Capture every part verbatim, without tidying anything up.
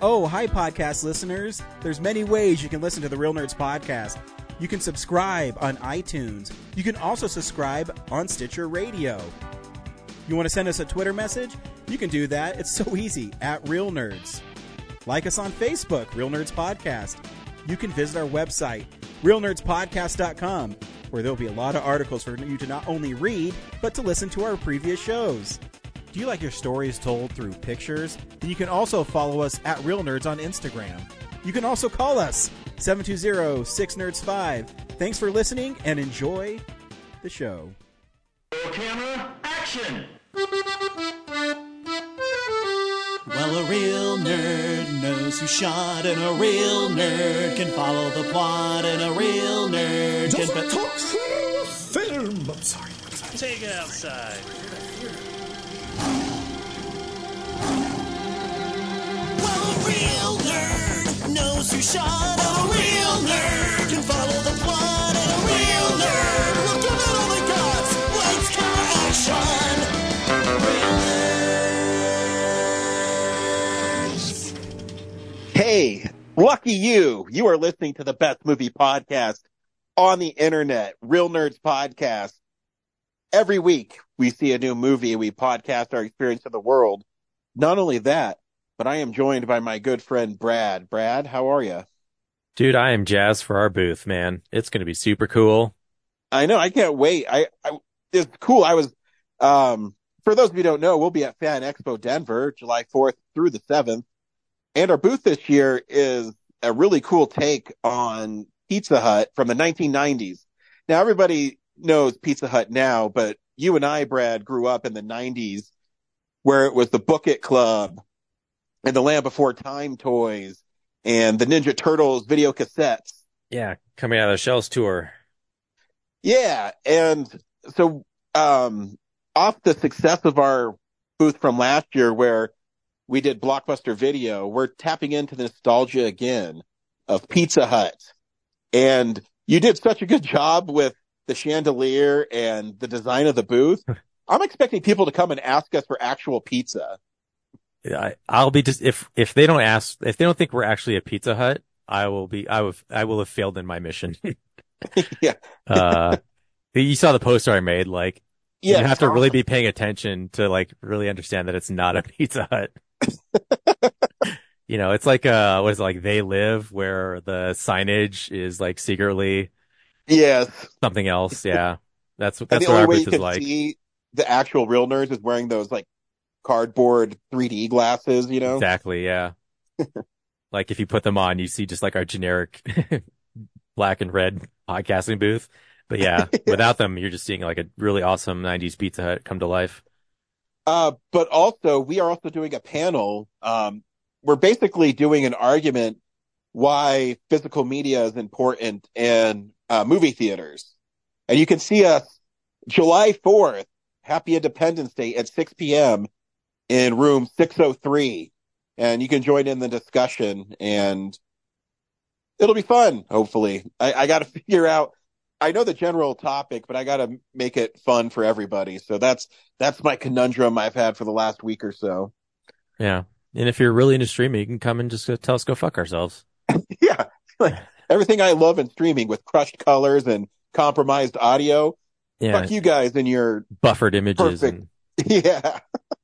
Oh, hi, podcast listeners. There's many ways you can listen to the Real Nerds Podcast. You can subscribe on iTunes. You can also subscribe on Stitcher Radio. You want to send us a Twitter message? You can do that. It's so easy, at Real Nerds. Like us on Facebook, Real Nerds Podcast. You can visit our website, real nerds podcast dot com, where there'll be a lot of articles for you to not only read, but to listen to our previous shows. Do you like your stories told through pictures? Then you can also follow us at Real Nerds on Instagram. You can also call us, seven two zero, six nerds five. Thanks for listening and enjoy the show. Camera, action! Well, a real nerd knows who shot, and a real nerd can follow the plot, and a real nerd can... Doesn't talk film! I'm sorry, I'm sorry. Take it outside. Well, a real nerd knows who shot, and a real nerd can follow the plot, and a real nerd will give it all they got. Lights, camera, action! Real nerds. Hey, lucky you. You are listening to the best movie podcast on the internet, Real Nerds Podcast. Every week we see a new movie and we podcast our experience of the world. Not only that, but I am joined by my good friend Brad. Brad, how are you? Dude, I am jazzed for our booth, man. It's going to be super cool. I know, I can't wait. I, I it's cool. I was um for those of you who don't know, we'll be at Fan Expo Denver, July fourth through the seventh. And our booth this year is a really cool take on Pizza Hut from the nineteen nineties. Now, everybody knows Pizza Hut now, but you and I, Brad, grew up in the nineties where it was the Book It Club and the Land Before Time toys and the Ninja Turtles video cassettes. Yeah, coming out of the Shells tour. Yeah, and so um off the success of our booth from last year where we did Blockbuster Video, we're tapping into the nostalgia again of Pizza Hut. And you did such a good job with the chandelier and the design of the booth. I'm expecting people to come and ask us for actual pizza. I, I'll be just if if they don't ask if they don't think we're actually a Pizza Hut, I will be I will I will have failed in my mission. Yeah. uh, you saw the poster I made. Like, yeah, you have to awesome. really be paying attention to like really understand that it's not a Pizza Hut. You know, it's like uh, what is it, like They Live, where the signage is like secretly yes something else. Yeah, that's and that's the what only our way booth you is can like. see the actual real nerds is wearing those like cardboard three D glasses, you know? Exactly, yeah. Like if you put them on, you see just like our generic black and red podcasting booth. But yeah, Yeah. without them, you're just seeing like a really awesome nineties Pizza Hut come to life. Uh, but also, we are also doing a panel. Um, we're basically doing an argument why physical media is important in uh, movie theaters. And you can see us July fourth, Happy Independence Day at six p.m. in room six oh three. And you can join in the discussion and it'll be fun, hopefully. I, I got to figure out, I know the general topic, but I got to make it fun for everybody. So that's, that's my conundrum I've had for the last week or so. Yeah. And if you're really into streaming, you can come and just go tell us go fuck ourselves. Yeah. Like everything I love in streaming with crushed colors and compromised audio. Yeah. Fuck you guys and your Buffered images. perfect. And Yeah.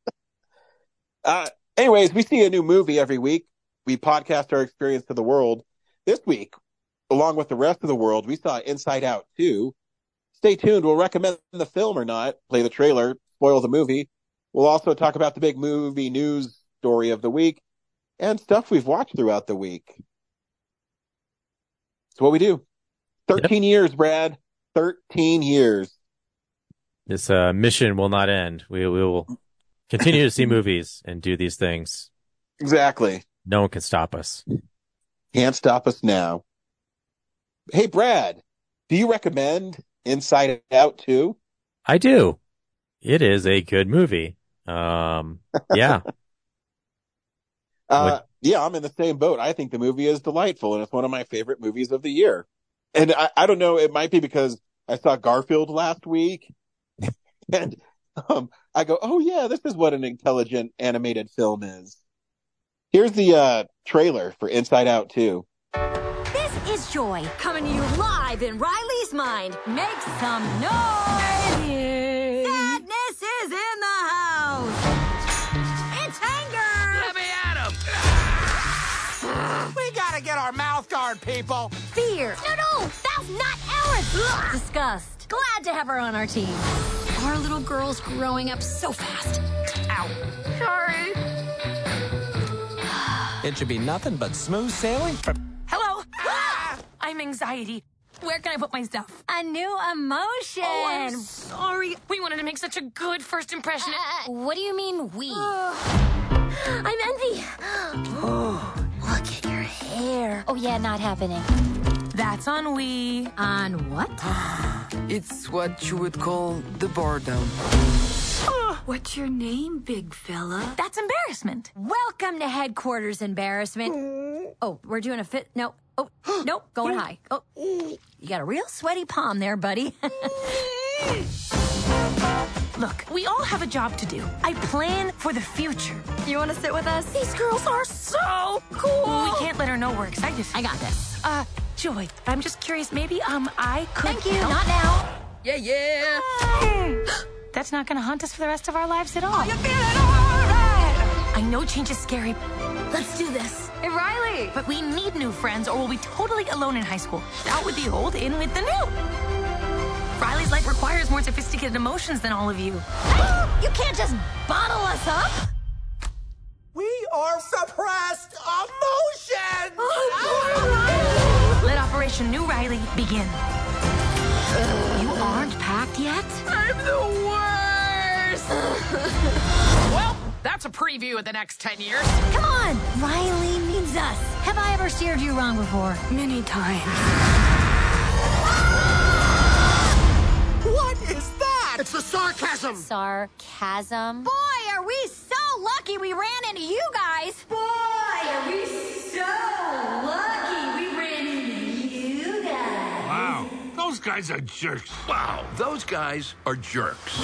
uh, anyways, we see a new movie every week. We podcast our experience to the world. This week, along with the rest of the world, we saw Inside Out two. Stay tuned. We'll recommend the film or not, play the trailer, spoil the movie. We'll also talk about the big movie news story of the week and stuff we've watched throughout the week. It's what we do. thirteen yep. years, Brad. thirteen years. This uh, mission will not end. We, we will continue to see movies and do these things. Exactly. No one can stop us. Can't stop us now. Hey, Brad, do you recommend Inside Out two? I do. It is a good movie. Um, yeah. uh, yeah, I'm in the same boat. I think the movie is delightful, and it's one of my favorite movies of the year. And I, I don't know, it might be because I saw Garfield last week, and um, I go, oh yeah, this is what an intelligent animated film is. Here's the uh, trailer for Inside Out two. This is Joy, coming to you live in Riley's mind. Make some noise! Sadness is in the house! It's anger! Let me at him! We gotta get our mouth guard, people! Fear! No, no! That's not ours! Disgust. Glad to have her on our team. Our little girl's growing up so fast. Ow. Sorry. It should be nothing but smooth sailing from... Hello? Ah! I'm anxiety. Where can I put my stuff? A new emotion. Oh, I'm sorry. We wanted to make such a good first impression. Uh, what do you mean, we? I'm Envy. Look at your hair. Oh, yeah, not happening. That's on we. On what? It's what you would call the bar down. What's your name, big fella? That's embarrassment. Welcome to headquarters, embarrassment. Oh, we're doing a fit. No. Oh, nope. Going high. Oh, you got a real sweaty palm there, buddy. Look, we all have a job to do. I plan for the future. You want to sit with us? These girls are so cool. We can't let her know we're excited. I got this. Uh, Joy, I'm just curious. Maybe, um, I could Thank you. help. Not now. Yeah, yeah. That's not gonna haunt us for the rest of our lives at all. Are you feeling all right? I know change is scary. Let's do this. Hey, Riley! But we need new friends or we'll be totally alone in high school. Out with the old, in with the new. Riley's life requires more sophisticated emotions than all of you. You can't just bottle us up. We are suppressed emotions! Let Operation New Riley begin. You aren't packed yet? I'm the worst! Well, that's a preview of the next ten years. Come on. Riley needs us. Have I ever steered you wrong before? Many times. What is that? It's the sarcasm! Sarcasm. Boy, are we so lucky we ran into you guys. Boy, are we so lucky we ran into you guys. Wow, those guys are jerks. Wow, those guys are jerks.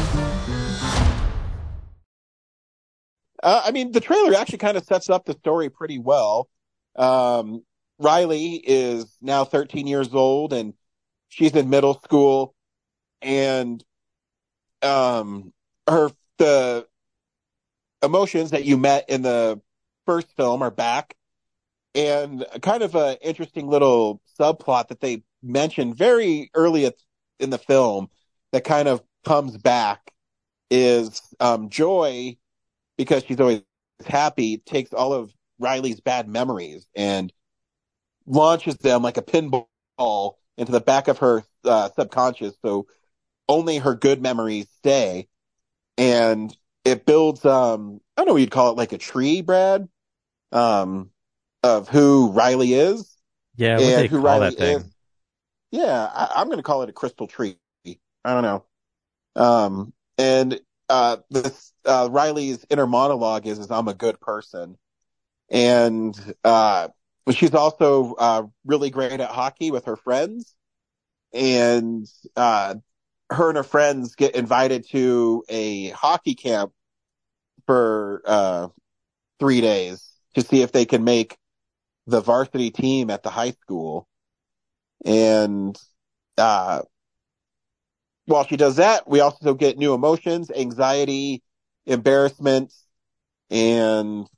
Uh, I mean, the trailer actually kind of sets up the story pretty well. Um, Riley is now thirteen years old and she's in middle school, and um, her the emotions that you met in the first film are back, and kind of an interesting little subplot that they mentioned very early in the film that kind of comes back is um, Joy, because she's always happy, takes all of Riley's bad memories and launches them like a pinball into the back of her uh, subconscious, so only her good memories stay. And it builds, um, I don't know what you'd call it, like a tree, Brad, um, of who Riley is. Yeah, what and they who call Riley that thing? is. Yeah, I, I'm going to call it a crystal tree. I don't know. Um, and uh, this uh, Riley's inner monologue is, is I'm a good person. And uh, she's also uh, really great at hockey with her friends. And uh, her and her friends get invited to a hockey camp for uh, three days to see if they can make the varsity team at the high school. And uh, while she does that, we also get new emotions, anxiety, embarrassment, and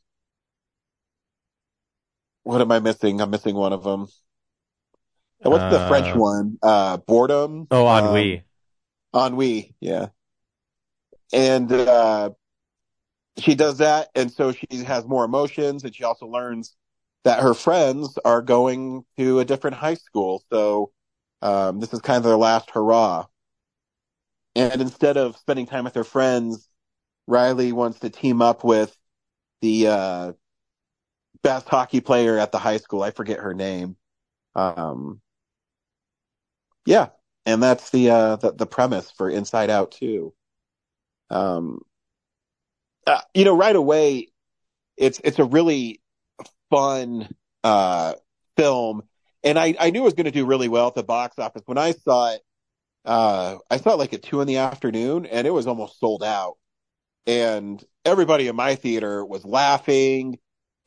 what am I missing? I'm missing one of them. And what's the Uh, French one? Uh, boredom? Oh, Um, ennui. Ennui, yeah. And uh, she does that, and so she has more emotions, and she also learns that her friends are going to a different high school. So um, this is kind of their last hurrah. And instead of spending time with her friends, Riley wants to team up with the uh, best hockey player at the high school. I forget her name. Um, yeah, and that's the, uh, the the premise for Inside Out two. Um, uh, you know, right away, it's it's a really fun uh, film, and I I knew it was going to do really well at the box office. When I saw it, uh, I saw it like at two in the afternoon, and it was almost sold out. And everybody in my theater was laughing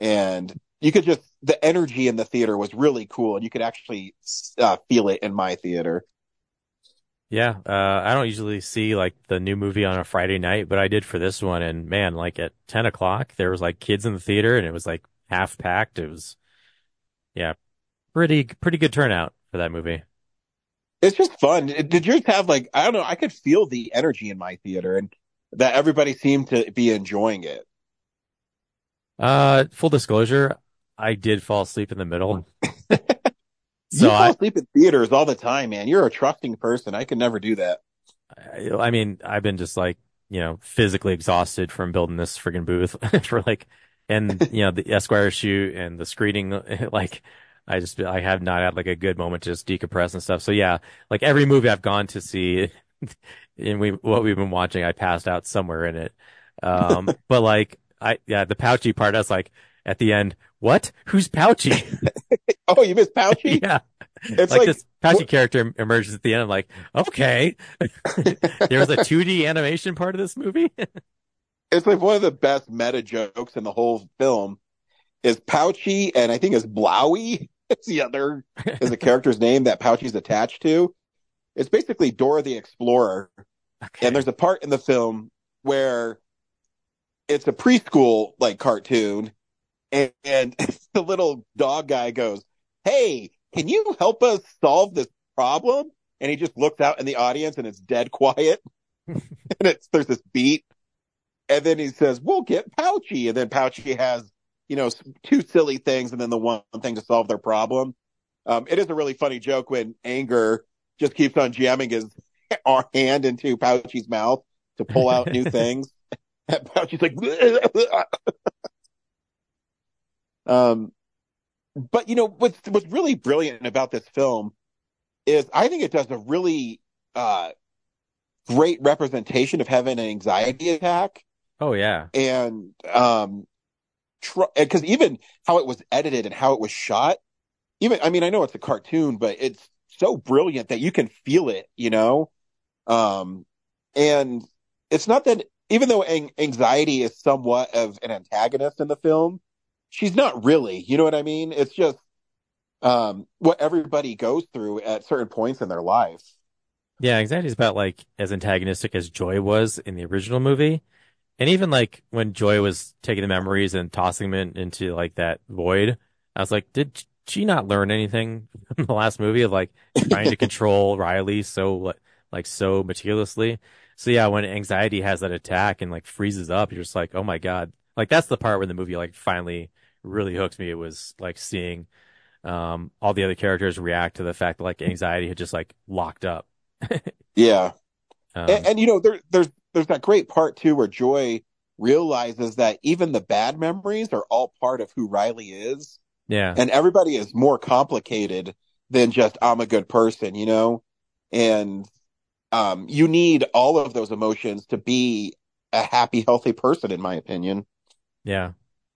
and you could just the energy in the theater was really cool, and you could actually uh, feel it in my theater. Yeah, uh, I don't usually see like the new movie on a Friday night, but I did for this one. And man, like at ten o'clock, there was like kids in the theater, and it was like half packed. It was, yeah, pretty pretty good turnout for that movie. It's just fun. Did yours have like I don't know? I could feel the energy in my theater, and that everybody seemed to be enjoying it. Uh, full disclosure, I did fall asleep in the middle. So you fall I, asleep in theaters all the time, man. You're a trusting person. I could never do that. I, I mean, I've been just like, you know, physically exhausted from building this friggin' booth for like, and you know, the Esquire shoot and the screening. Like, I just, I have not had like a good moment to just decompress and stuff. So yeah, like every movie I've gone to see, and we what we've been watching, I passed out somewhere in it. Um, but like, I yeah, the Pouchy part, I was like, at the end, what? Who's Pouchy? Oh, you missed Pouchy? Yeah. It's like, like this Pouchy wh- character emerges at the end. I'm like, okay. There was a two D animation part of this movie. It's like one of the best meta jokes in the whole film is Pouchy, and I think it's Blowy. It's the other is the character's name that Pouchy's attached to. It's basically Dora the Explorer. Okay. And there's a part in the film where it's a preschool like cartoon, and, and the little dog guy goes, "Hey, can you help us solve this problem?" And he just looks out in the audience, and it's dead quiet. And it's there's this beat, and then he says, "We'll get Pouchy," and then Pouchy has you know two silly things, and then the one thing to solve their problem. Um, it is a really funny joke when Anger just keeps on jamming his hand into Pouchy's mouth to pull out new things. And Pouchy's like, um, but you know what's what's really brilliant about this film is I think it does a really uh, great representation of having an anxiety attack. Oh yeah, and um, because tr- even how it was edited and how it was shot, even I mean I know it's a cartoon, but it's so brilliant that you can feel it, you know. Um, and it's not that even though an- anxiety is somewhat of an antagonist in the film, she's not really. You know what I mean? It's just um, what everybody goes through at certain points in their life. Yeah, anxiety is about like as antagonistic as Joy was in the original movie. And even like when Joy was taking the memories and tossing them in, into like that void, I was like, did she not learn anything from the last movie of like trying to control Riley so like so meticulously? So yeah, when anxiety has that attack and like freezes up, you're just like, oh my God. Like that's the part where the movie like finally really hooked me. It was like seeing um all the other characters react to the fact that like anxiety had just like locked up. Yeah. Um, and, and you know, there, there's there's that great part too where Joy realizes that even the bad memories are all part of who Riley is. Yeah. And everybody is more complicated than just I'm a good person, you know? And um you need all of those emotions to be a happy, healthy person, in my opinion. Yeah.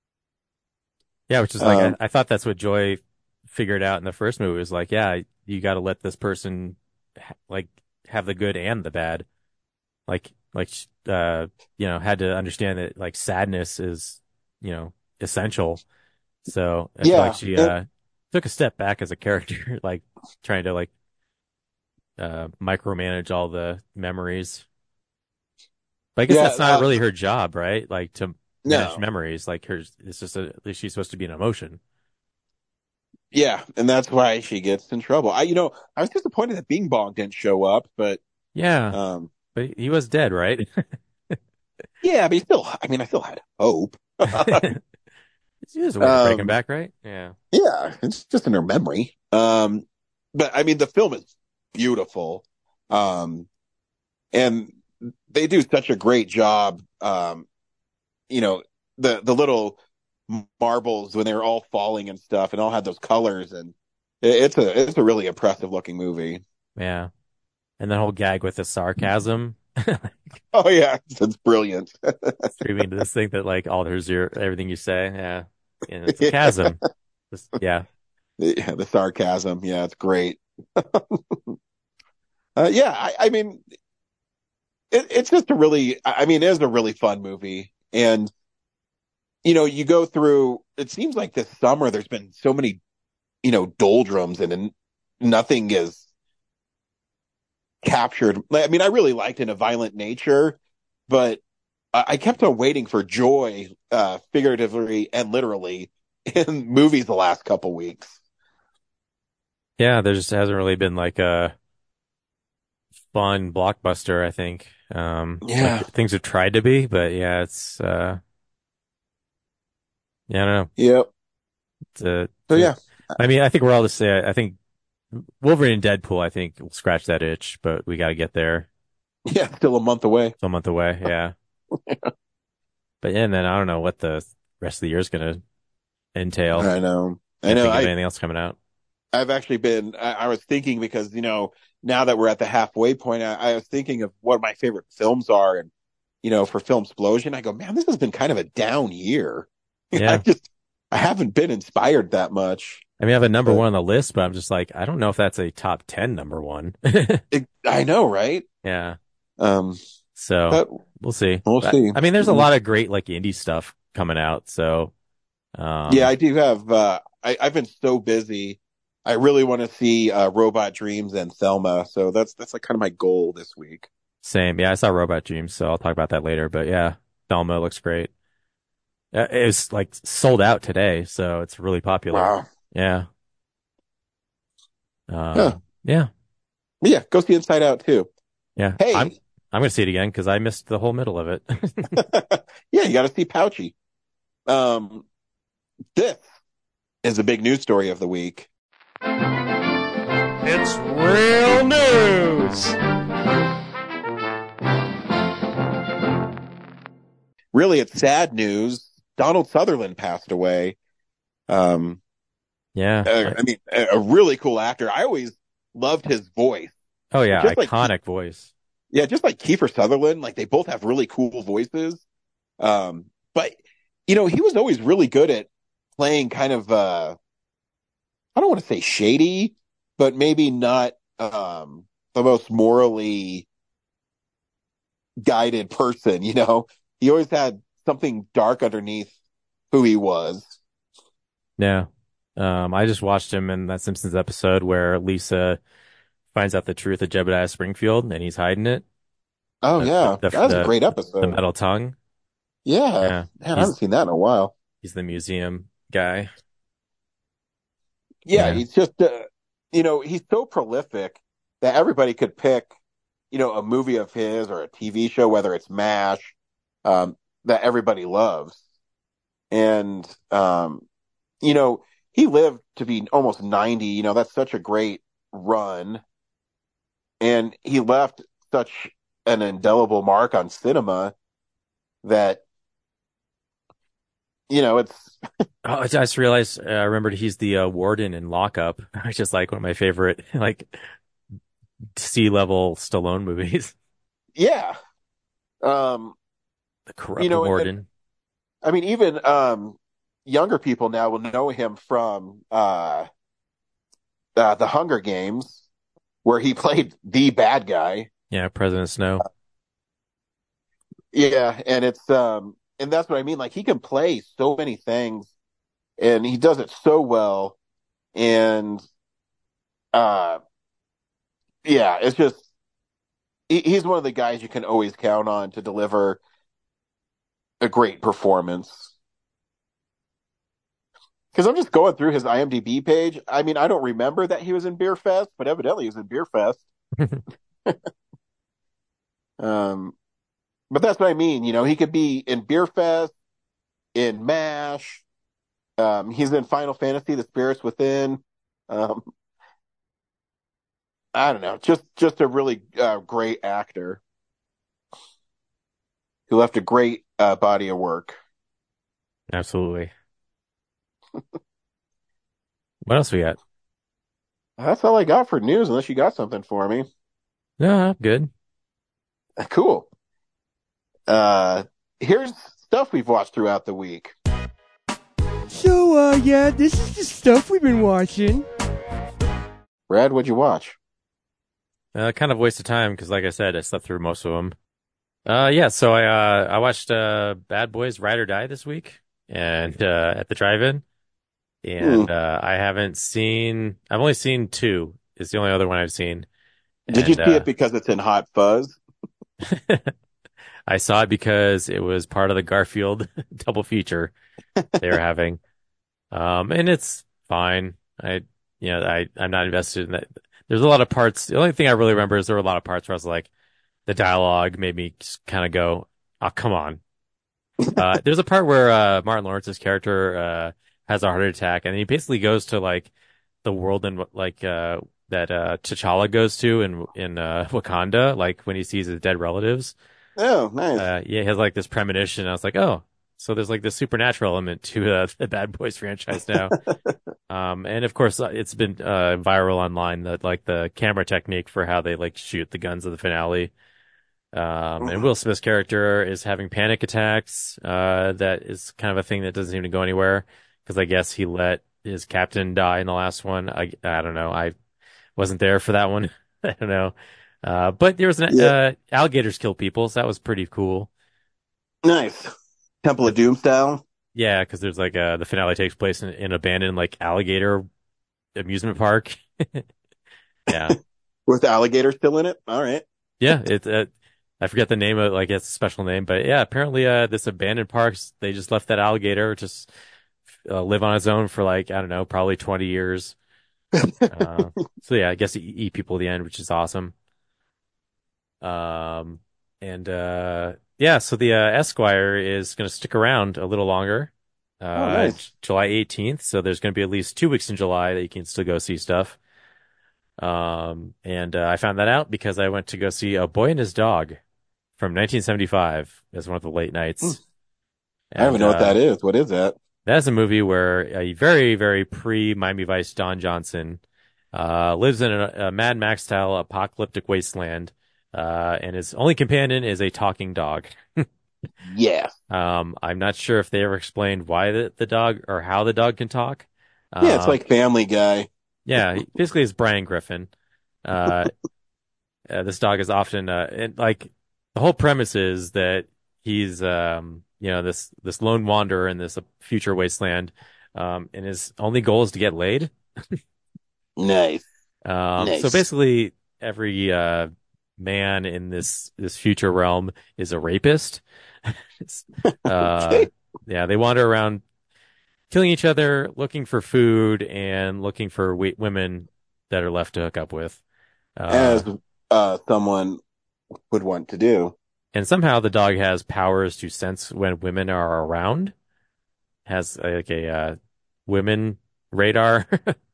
Yeah, which is like um, I, I thought that's what Joy figured out in the first movie. Was like, yeah, you got to let this person ha- like have the good and the bad. Like, like, uh, you know, had to understand that like sadness is, you know, essential. So I yeah, feel like she, uh, it, took a step back as a character, like trying to like, uh, micromanage all the memories. But I guess yeah, that's not uh, really her job, right? Like to manage no. memories. Like her, it's just a, she's supposed to be an emotion. Yeah, and that's why she gets in trouble. I, you know, I was disappointed that Bing Bong didn't show up, but Yeah. um, But he was dead, right? yeah, but he still, I mean, I still had hope. He was a way to break him Um, back, right? Yeah. Yeah, it's just in her memory. Um, but I mean, the film is beautiful. Um, and they do such a great job. Um, you know, the, the little marbles when they were all falling and stuff and all had those colors, and it, it's a, it's a really impressive looking movie. Yeah. And the whole gag with the sarcasm. Oh yeah, it's brilliant. Streaming into this thing that like alters your everything you say. Yeah. And it's a chasm. Just, yeah. Yeah, the sarcasm. Yeah, it's great. uh, yeah, I, I mean, it, it's just a really, I mean, it is a really fun movie. And, you know, you go through it seems like this summer there's been so many, you know, doldrums and, and nothing is captured. I mean, I really liked In a Violent Nature, but I, I kept on waiting for joy, uh, figuratively and literally, in movies the last couple weeks. Yeah, there just hasn't really been like a fun blockbuster, I think. Um, Yeah. like things have tried to be, but yeah, it's, uh, yeah, I don't know. Yep. It's, uh, So yeah, I mean, I think we're all to say, I think Wolverine and Deadpool, I think will scratch that itch, but we got to get there. yeah, still a month away. Still a month away. Yeah. But yeah, and then I don't know what the rest of the year is going to entail. I know. I Can't know. think of I, anything else coming out. I've actually been, I, I was thinking because, you know, now that we're at the halfway point, I, I was thinking of what my favorite films are. And, you know, for Film Explosion, I go, man, this has been kind of a down year. Yeah. I just, I haven't been inspired that much. I mean, I have a number But- one on the list, but I'm just like, I don't know if that's a top ten number one. It, I know, right? Yeah. Um, So but we'll see. we'll But, see. I mean, there's a lot of great like indie stuff coming out. So, um, yeah, I do have, uh, I, I've been so busy. I really want to see, uh, Robot Dreams and Thelma. So that's, that's like kind of my goal this week. same. Yeah, I saw Robot Dreams, so I'll talk about that later. But yeah, Thelma looks great. Uh, It was like sold out today, so it's really popular. Wow. Yeah. Um, Huh. Yeah. But yeah, go see Inside Out too. Yeah. Hey. I'm I'm gonna see it again because I missed the whole middle of it. Yeah, you got to see Pouchy. Um, this is a big news story of the week. It's real news. Really, it's sad news. Donald Sutherland passed away. Um, Yeah. uh, I mean, a, a really cool actor. I always loved his voice. Oh yeah, Just like- iconic voice. Yeah, just like Kiefer Sutherland, like they both have really cool voices. Um, but you know, he was always really good at playing kind of, uh, I don't want to say shady, but maybe not, um, the most morally guided person, you know, he always had something dark underneath who he was. Yeah. Um, I just watched him in that Simpsons episode where Lisa finds out the truth of Jebediah Springfield and he's hiding it. Oh The- yeah, the- that was the- a great episode. The metal tongue. Yeah, Yeah. man, I He's- haven't seen that in a while. He's the museum guy. Yeah, Yeah. he's just, uh, you know, he's so prolific that everybody could pick, you know, a movie of his or a T V show, whether it's MASH, um, that everybody loves. And, um, you know, he lived to be almost ninety, you know, that's such a great run. And he left such an indelible mark on cinema that, you know, it's, Oh, I just realized, uh, I remembered he's the uh, warden in Lockup, which is like one of my favorite, like, C-level Stallone movies. yeah. Um, The corrupt You know, and- warden. I mean, even um, younger people now will know him from uh, uh, the Hunger Games, where he played the bad guy. Yeah, President Snow. Yeah, and it's um, and that's what I mean. Like he can play so many things, and he does it so well. And uh, yeah, it's just he, he's one of the guys you can always count on to deliver a great performance. Because I'm just going through his IMDb page. I mean, I don't remember that he was in Beer Fest, but evidently he was in Beer Fest. um, but that's what I mean. You know, he could be in Beer Fest, in MASH. Um, he's in Final Fantasy: The Spirits Within. Um, I don't know, just just a really uh, great actor who left a great uh, body of work. Absolutely. What else we got? That's all I got for news, unless you got something for me. No, I'm good. Cool. Uh, here's stuff we've watched throughout the week. So, uh, yeah, this is the stuff we've been watching. Brad, what'd you watch? Uh, kind of waste of time because, like I said, I slept through most of them. Uh, yeah, so I uh I watched uh Bad Boys Ride or Die this week. and uh, at the drive-in, and uh, I haven't seen. I've only seen two. It's the only other one I've seen. Did you And, see uh, it because it's in Hot Fuzz? I saw it because it was part of the Garfield double feature they were having. Um, and it's fine. I, you know, I, I'm not invested in that. There's a lot of parts. The only thing I really remember is there were a lot of parts where I was like, the dialogue made me just kind of go, oh, come on. Uh, there's a part where, uh, Martin Lawrence's character, uh, has a heart attack and he basically goes to like the world in like, uh, that, uh, T'Challa goes to in, in, uh, Wakanda, like when he sees his dead relatives. Oh, nice. Uh, yeah, he has like this premonition. I was like, oh, so there's like this supernatural element to uh, the Bad Boys franchise now. um, and of course, uh, it's been uh, viral online that like the camera technique for how they like shoot the guns of the finale. Um, and Will Smith's character is having panic attacks. Uh, that is kind of a thing that doesn't seem to go anywhere because I guess he let his captain die in the last one. I I don't know. I wasn't there for that one. I don't know. Uh, but there was an, Yeah. uh, alligators kill people, so that was pretty cool. Nice. Temple of Doom style. Yeah, because there's like uh the finale takes place in, in an abandoned like alligator amusement park. Yeah, With the alligator still in it. All right. yeah. It uh, I forget the name of it, like it's a special name, but yeah, apparently uh this abandoned parks they just left that alligator just uh, live on its own for like I don't know, probably twenty years. Uh, so yeah, I guess he eat people at the end, which is awesome. Um, and, uh, yeah, so the, uh, Esquire is going to stick around a little longer, uh, Oh, nice. July eighteenth. So there's going to be at least two weeks in July that you can still go see stuff. Um, and, uh, I found that out because I went to go see A Boy and His Dog from nineteen seventy-five as one of the late nights. Hmm. I don't even know what that is. What is that? That's a movie where a very, very pre Miami Vice Don Johnson, uh, lives in a, a Mad Max style apocalyptic wasteland. Uh, and his only companion is a talking dog. Yeah. Um, I'm not sure if they ever explained why the, the dog or how the dog can talk. Yeah, it's Um, like Family Guy. yeah, he- basically it's Brian Griffin. Uh, uh, this dog is often, uh, and like the whole premise is that he's, um, you know, this, this lone wanderer in this uh, future wasteland. Um, and his only goal is to get laid. Nice. Um, Nice. so basically every, uh, man in this, this future realm is a rapist. uh, Okay. yeah, they wander around killing each other, looking for food and looking for w women that are left to hook up with. Uh, As uh, someone would want to do. and somehow the dog has powers to sense when women are around, has uh, like a, uh, women radar.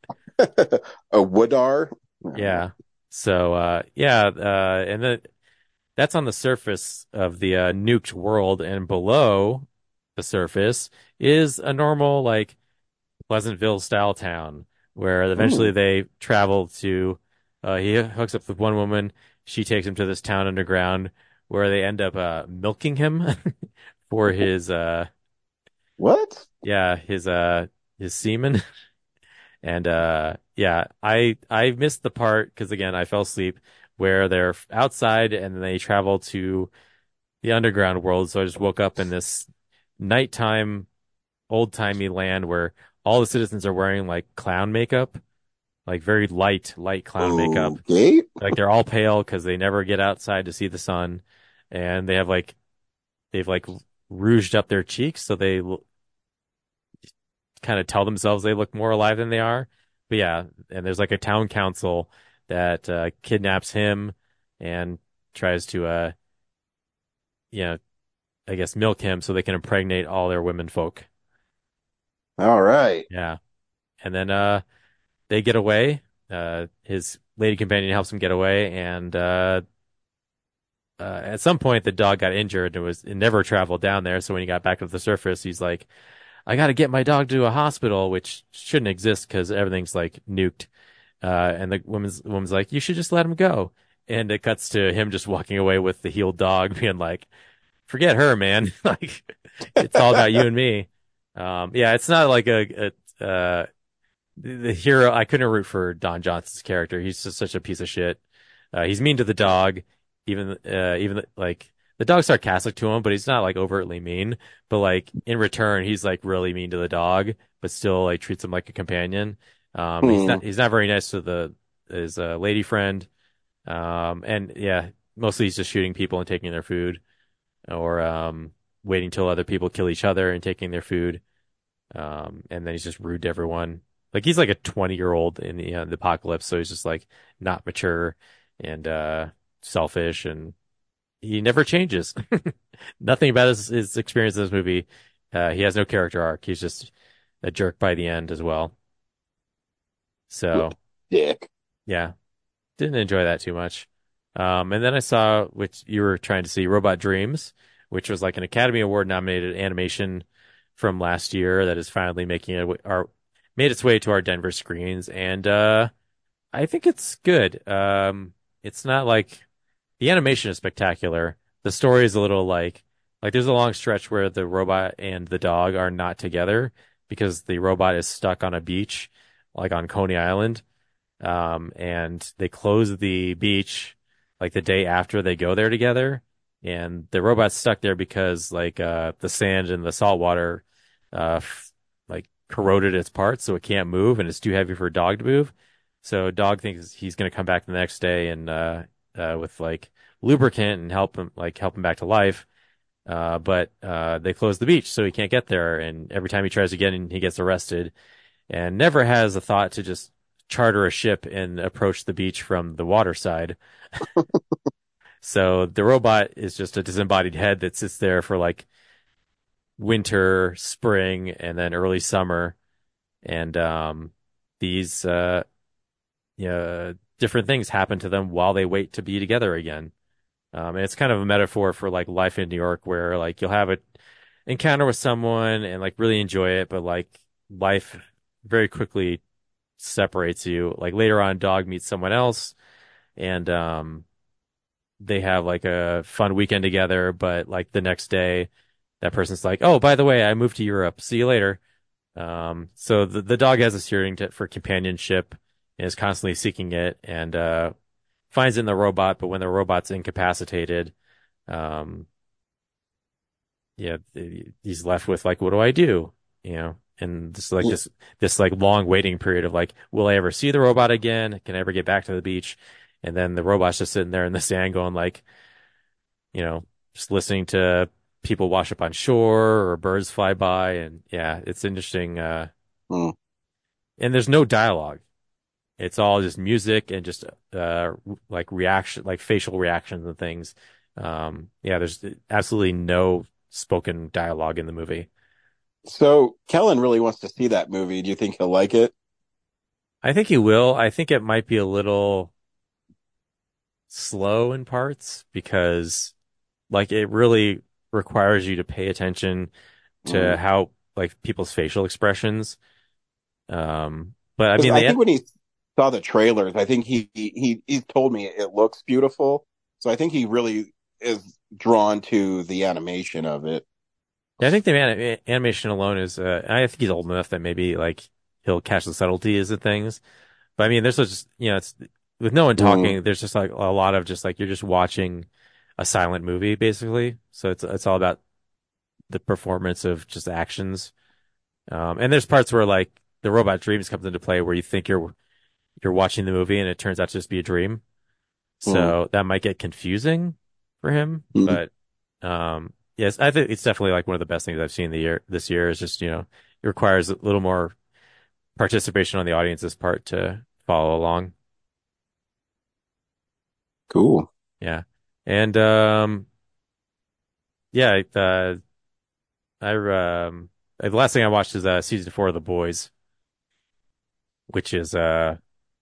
A Woodar. Yeah. So, uh, yeah, uh, and then that's on the surface of the, uh, nuked world, and below the surface is a normal, like, Pleasantville style town where eventually Ooh. they travel to, uh, he hooks up with one woman. She takes him to this town underground where they end up, uh, milking him for his, uh, What? yeah, his, uh, his semen. And, uh, yeah, I, I missed the part because again, I fell asleep where they're outside and they travel to the underground world. So I just woke up in this nighttime, old timey land where all the citizens are wearing like clown makeup, like very light, light clown makeup. Okay. Like they're all pale because they never get outside to see the sun. And they have like, they've like rouged up their cheeks. So they kind of tell themselves they look more alive than they are. But yeah, and there's like a town council that uh, kidnaps him and tries to, uh, you know, I guess milk him so they can impregnate all their women folk. All right. Yeah. And then uh, they get away. Uh, his lady companion helps him get away. And uh, uh, at some point, the dog got injured and was it never traveled down there. So when he got back to the surface, he's like, I got to get my dog to a hospital, which shouldn't exist because everything's like nuked. Uh, and the woman's woman's like, you should just let him go. And it cuts to him just walking away with the healed dog, being like, forget her, man. Like, it's all about you and me. Um, yeah, it's not like a, a uh, the, the hero. I couldn't root for Don Johnson's character. He's just such a piece of shit. Uh, he's mean to the dog, even uh, even like the dog's sarcastic to him, but he's not like overtly mean. But like in return, he's like really mean to the dog, but still like treats him like a companion. Um, he's Hmm. not he's not very nice to the his uh, lady friend. Um, and yeah, mostly he's just shooting people and taking their food, or um, waiting till other people kill each other and taking their food. Um, and then he's just rude to everyone. Like he's like a twenty year old in the, uh, the apocalypse, so he's just like not mature and uh, selfish, and he never changes. Nothing about his, his experience in this movie. Uh, he has no character arc. He's just a jerk by the end as well. So, Dick. yeah, didn't enjoy that too much. Um, and then I saw, which you were trying to see, Robot Dreams, which was like an Academy Award nominated animation from last year that is finally making it our made its way to our Denver screens, and uh, I think it's good. Um, it's not like the animation is spectacular. The story is a little like like there's a long stretch where the robot and the dog are not together because the robot is stuck on a beach, like on Coney Island, um, and they close the beach like the day after they go there together, and the robot's stuck there because like uh, the sand and the salt water uh, f- like corroded its parts, so it can't move, and it's too heavy for a dog to move. So dog thinks he's going to come back the next day and uh, uh, with like lubricant and help him like help him back to life. Uh, but uh, they close the beach, so he can't get there. And every time he tries again, he gets arrested, and never has a thought to just charter a ship and approach the beach from the water side. So the robot is just a disembodied head that sits there for like winter, spring, and then early summer. And um, these uh, you know, different things happen to them while they wait to be together again. Um, and it's kind of a metaphor for like life in New York, where like you'll have an encounter with someone and like really enjoy it, but like life very quickly separates you. Like later on, dog meets someone else, and um, they have like a fun weekend together, but like the next day, that person's like, "Oh, by the way, I moved to Europe. See you later." Um, so the the dog has this yearning to, for companionship and is constantly seeking it, and uh, finds it in the robot. But when the robot's incapacitated, um, yeah, he's left with like, what do I do? You know, and this like this this like long waiting period of like, will I ever see the robot again? Can I ever get back to the beach? And then the robot's just sitting there in the sand, going like, you know, just listening to people wash up on shore or birds fly by, and yeah, it's interesting. Uh, mm. And there's no dialogue. It's all just music and just uh like reaction, like facial reactions and things. Um, yeah, there's absolutely no spoken dialogue in the movie. So Kellen really wants to see that movie. Do you think he'll like it? I think he will. I think it might be a little slow in parts because like it really requires you to pay attention to Mm. how like people's facial expressions. Um, but I 'Cause mean, I they think when he saw the trailers, I think he he he told me it looks beautiful. So I think he really is drawn to the animation of it. Yeah, I think the man- animation alone is, uh, I think he's old enough that maybe like he'll catch the subtleties of things. But I mean, there's just, you know, it's with no one talking, there's just like a lot of just like, you're just watching a silent movie basically. So it's, it's all about the performance of just actions. Um, and there's parts where like the Robot Dreams comes into play where you think you're, you're watching the movie and it turns out to just be a dream. So Mhm. that might get confusing for him, Mhm. but, um, yes, I think it's definitely like one of the best things I've seen the year this year is just, you know, it requires a little more participation on the audience's part to follow along. Cool. Yeah. And, um, yeah, uh, I, um, the last thing I watched is, uh, season four of The Boys, which is, uh,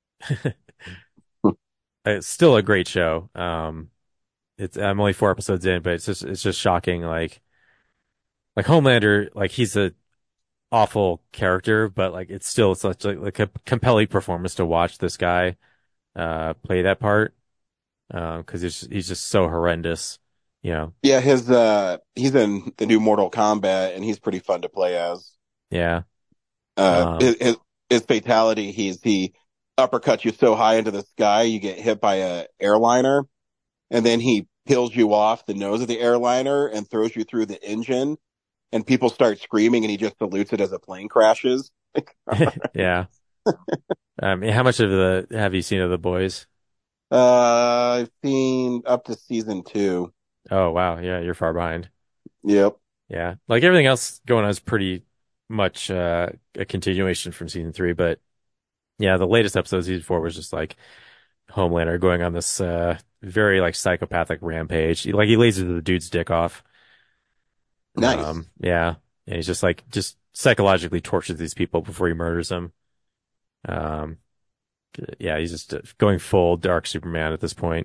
it's still a great show. Um, it's, I'm only four episodes in, but it's just, it's just shocking. Like, like Homelander, like he's a awful character, but like it's still such like, like a compelling performance to watch this guy, uh, play that part. Um, cause he's, he's just so horrendous, you know? Yeah, his uh he's in the new Mortal Kombat and he's pretty fun to play as. Yeah. Uh Um, his, his his fatality, he's he uppercuts you so high into the sky you get hit by a airliner, and then he peels you off the nose of the airliner and throws you through the engine, and people start screaming, and he just salutes it as a plane crashes. Yeah. Um, how much of the have you seen of The Boys? Uh, I've seen up to season two. Oh, wow. Yeah, you're far behind. Yep. Yeah. Like everything else going on is pretty much uh, a continuation from season three. But yeah, the latest episode of season four was just like Homelander going on this uh, very like psychopathic rampage. He, like he lays the dude's dick off. Nice. Um, yeah. And he's just like, just psychologically tortures these people before he murders them. Um, yeah, he's just uh, going full dark Superman at this point.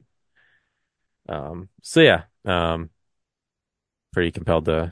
Um, so yeah, um, pretty compelled to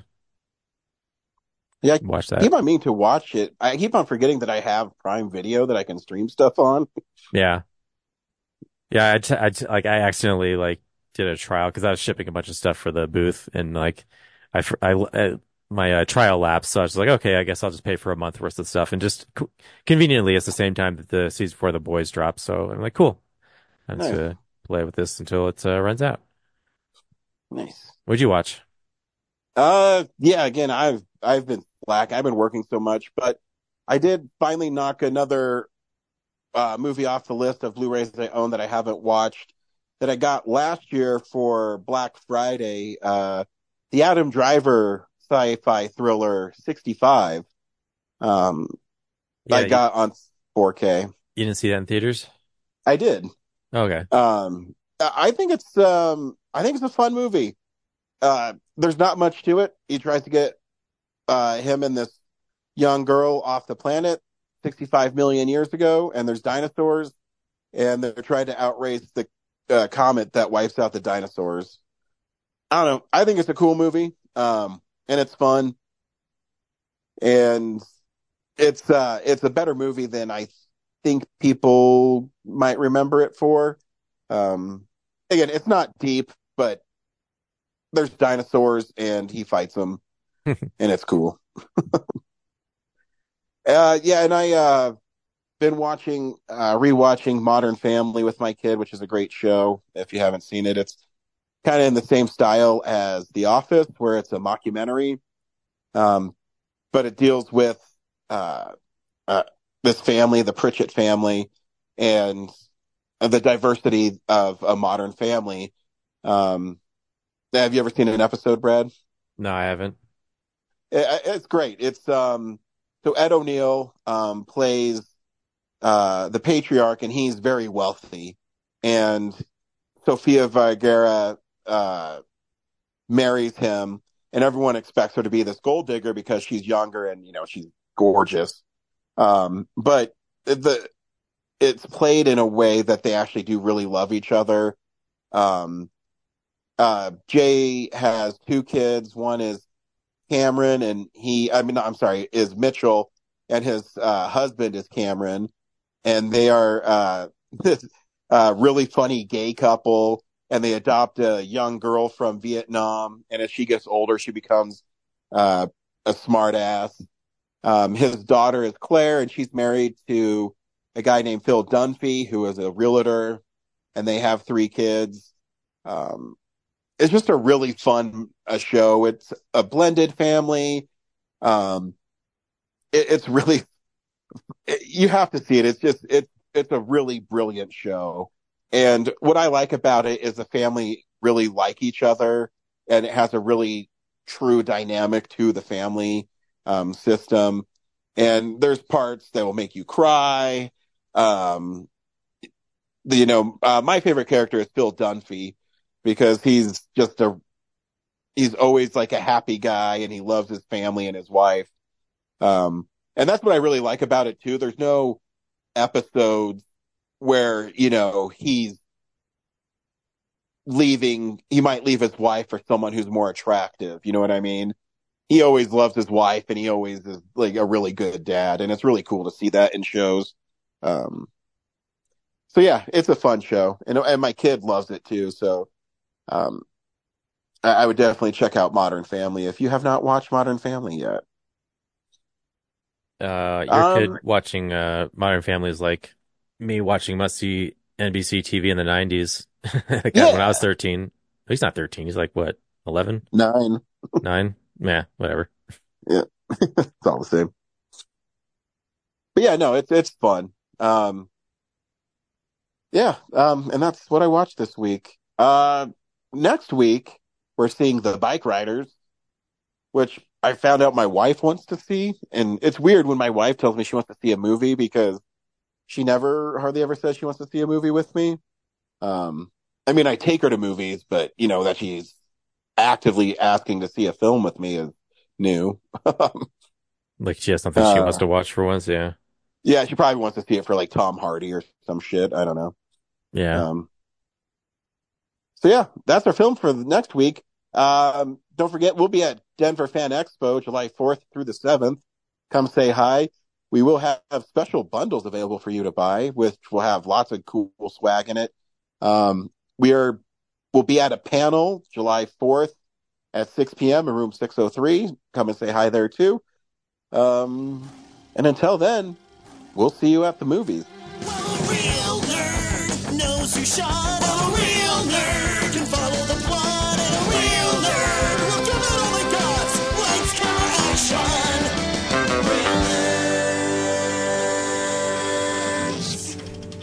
Yeah, watch I that. keep on meaning to watch it. I keep on forgetting that I have Prime Video that I can stream stuff on. Yeah. Yeah, I, t- I t- like I accidentally like did a trial because I was shipping a bunch of stuff for the booth and like I, fr- I, uh, my uh, trial lapsed, so I was like, okay, I guess I'll just pay for a month worth of stuff, and just co- conveniently, it's the same time that the season four of The Boys dropped, so I'm like, cool, I'm just Nice. gonna play with this until it uh, runs out. Nice. What'd you watch? Uh, yeah, again, I've, I've been slack. I've been working so much, but I did finally knock another, uh, movie off the list of Blu-rays that I own that I haven't watched that I got last year for Black Friday. Uh, the Adam Driver sci-fi thriller sixty-five. Um, Yeah, I you- got on four K. You didn't see that in theaters? I did. Okay. Um, I think it's, um, I think it's a fun movie. Uh, there's not much to it. He tries to get, uh, him and this young girl off the planet sixty-five million years ago, and there's dinosaurs, and they're trying to outrace the uh, comet that wipes out the dinosaurs. I don't know. I think it's a cool movie. Um, and it's fun. And it's, uh, it's a better movie than I think people might remember it for. Um, again, it's not deep, but there's dinosaurs and he fights them and it's cool. uh, yeah. And I, uh, been watching, uh, rewatching Modern Family with my kid, which is a great show. If you haven't seen it, it's kind of in the same style as The Office, where it's a mockumentary. Um, but it deals with, uh, uh, this family, the Pritchett family, and the diversity of a modern family. Um, have you ever seen an episode, Brad? No, I haven't. It, it's great. It's, um, so Ed O'Neill, um, plays, uh, the patriarch, and he's very wealthy. And Sofia Vergara, uh, marries him, and everyone expects her to be this gold digger because she's younger and, you know, she's gorgeous. Um, but the, it's played in a way that they actually do really love each other. Um, uh, Jay has two kids. One is Cameron, and he, I mean, I'm sorry, is Mitchell, and his, uh, husband is Cameron, and they are, uh, this, uh, really funny gay couple, and they adopt a young girl from Vietnam, and as she gets older, she becomes, uh, a smart ass. Um, his daughter is Claire, and she's married to a guy named Phil Dunphy, who is a realtor, and they have three kids. Um, it's just a really fun uh, show. It's a blended family. Um, it, it's really, it, you have to see it. It's just, it's, it's a really brilliant show. And what I like about it is the family really like each other, and it has a really true dynamic to the family um, system. And there's parts that will make you cry. Um, the, you know, uh, my favorite character is Phil Dunphy, because he's just a, he's always like a happy guy, and he loves his family and his wife. Um, and that's what I really like about it too. There's no episodes where, you know, he's leaving, he might leave his wife for someone who's more attractive. You know what I mean? He always loves his wife, and he always is like a really good dad. And it's really cool to see that in shows. Um, so yeah, it's a fun show, and, and my kid loves it too. So, um, I, I would definitely check out Modern Family if you have not watched Modern Family yet. Uh, your Um, kid watching uh, Modern Family is like me watching must-see N B C T V in the nineties. Like that when I was thirteen. He's not thirteen. He's like, what, eleven? Nine. Nine? Yeah, whatever. Yeah. It's all the same. But yeah, no, it's it's fun. Um, yeah, um, and that's what I watched this week. Uh, next week, we're seeing The Bike Riders, which I found out my wife wants to see. And it's weird when my wife tells me she wants to see a movie because she never, hardly ever says she wants to see a movie with me. Um, I mean, I take her to movies, but, you know, that she's actively asking to see a film with me is new. Like she has something she Uh, wants to watch for once, yeah. Yeah, she probably wants to see it for like Tom Hardy or some shit. I don't know. Yeah. Um, so yeah, that's our film for the next week. Um, don't forget, we'll be at Denver Fan Expo July fourth through the seventh. Come say hi. We will have, have special bundles available for you to buy, which will have lots of cool swag in it. Um, we are, we'll be at a panel July fourth at six p.m. in room six oh three. Come and say hi there too. Um, and until then, we'll see you at the movies. Real nerd knows who shot. A real nerd can follow the plot. And a real nerd will give it all they got. Lights, camera, action. Real nerds.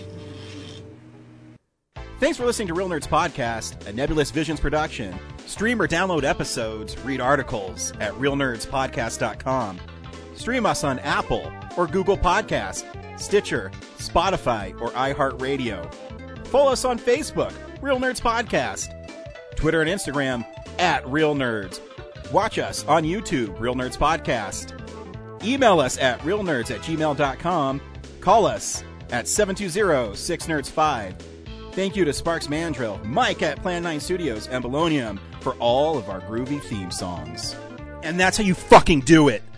Thanks for listening to Real Nerds Podcast, a Nebulous Visions production. Stream or download episodes, read articles at real nerds podcast dot com. Stream us on Apple or Google Podcast, Stitcher, Spotify, or iHeartRadio. Follow us on Facebook, Real Nerds Podcast. Twitter and Instagram, at Real Nerds. Watch us on YouTube, Real Nerds Podcast. Email us at realnerds at gmail dot com. Call us at seven two zero, six nerds five. Thank you to Sparks Mandrill, Mike at Plan nine Studios, and Bolognium for all of our groovy theme songs. And that's how you fucking do it!